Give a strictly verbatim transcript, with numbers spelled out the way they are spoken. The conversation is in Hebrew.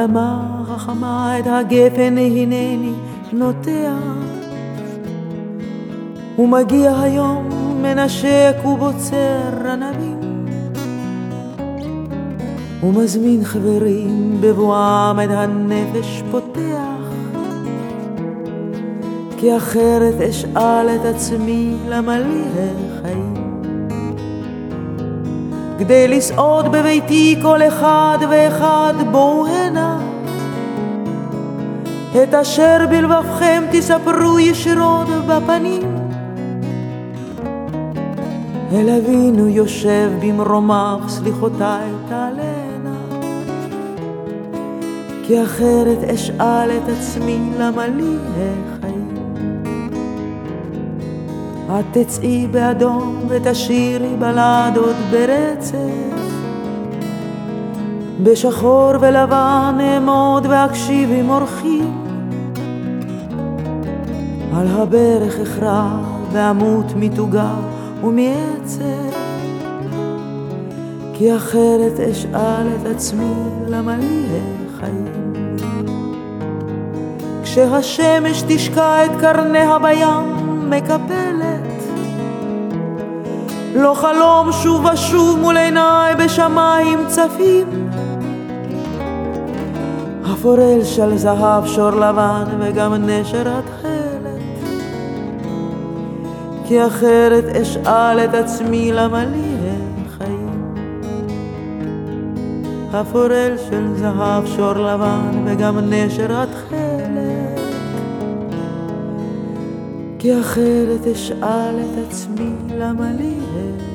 אדמה חכמה את הגפן הנני נוטע, ומגיע היום מנשק ובוצר ענבים, ומזמין חברים בבואם את הנפש פותח, כי אחרת אשאל את עצמי למה לי החיים. כדי לסעוד בביתי כל אחד ואחד בואו הנה, את אשר בלבבכם תספרו ישירות בפנים. אל אבינו יושב במרומיו סליחותיי תעלנה, כי אחרת אשאל את עצמי למה לי החיים. את תצאי באדום ותשירי בלדות ברצף, בשחור ולבן אעמוד ואקשיב עם אורחים, על הברך אכרע ואמות מתוגה ומעצב, כי אחרת אשאל את עצמי למה לי החיים. כשהשמש תשקע את קרניה בים מקפלת, לא חלום שוב ושוב מול עיניי בשמיים צפים, הפורל של זהב שור לבן וגם נשר התכלת, כי אחרת אשאל את עצמי למה לי החיים. הפורל של זהב שור לבן וגם נשר התכלת, כי אחרת אשאל את עצמי למה לי החיים.